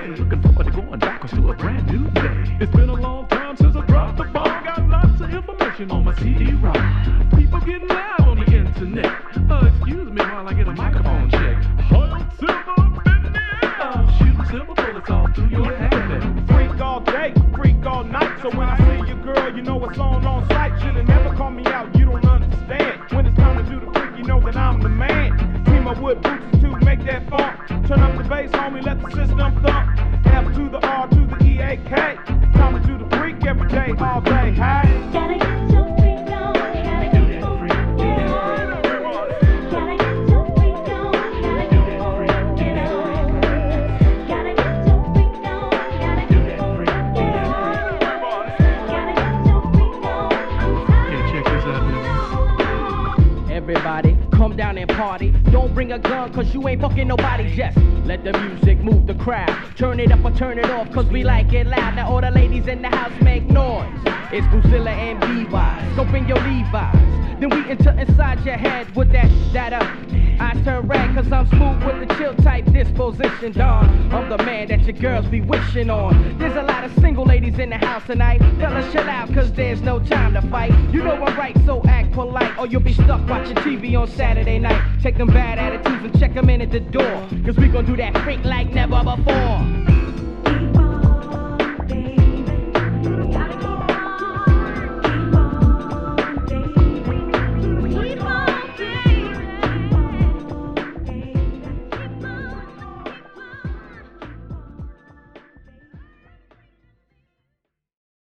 Looking forward to going backwards to a brand new day. It's been a long time since I dropped the ball. Got lots of information on my CD-ROM. People getting loud on the internet. Excuse me while I get a microphone check. Hold silver up in the air. Shooting silver bullets all through your head. Freak all day, freak all night. So when I see your girl, you know it's on sight. Should've never called me out, you don't understand. When it's time to do the freak, you know that I'm the man. Team up with boots to make that funk. Turn up the bass, homie, let the system thump. F to the R to the E-A-K. Time to do the freak every day, all day, hey? Gotta get your freak on, gotta get your freak on. Gotta get your freak on, gotta get your freak on. Gotta get your freak on, gotta get your freak on. Gotta get your freak on. Yeah, check this out, Everybody, come down and party. Don't bring a gun, cause you ain't fucking nobody. Just let the music move the crowd. Turn it up or turn it off, cause we like it loud. Now all the ladies in the house make noise. It's Godzilla and B-Wise. Don't bring your Levi's. Then we enter inside your head with that up. Eyes turn red, cause I'm smooth with the chill type disposition, Don. I'm the man that your girls be wishing on. There's a lot of single ladies in the house tonight. Fellas, chill out, cause there's no time to fight. You know I'm right, so act polite, or you'll be stuck watching TV on Saturday night. Take them bad attitudes and check them in at the door, cause we gon' do that freak like never before.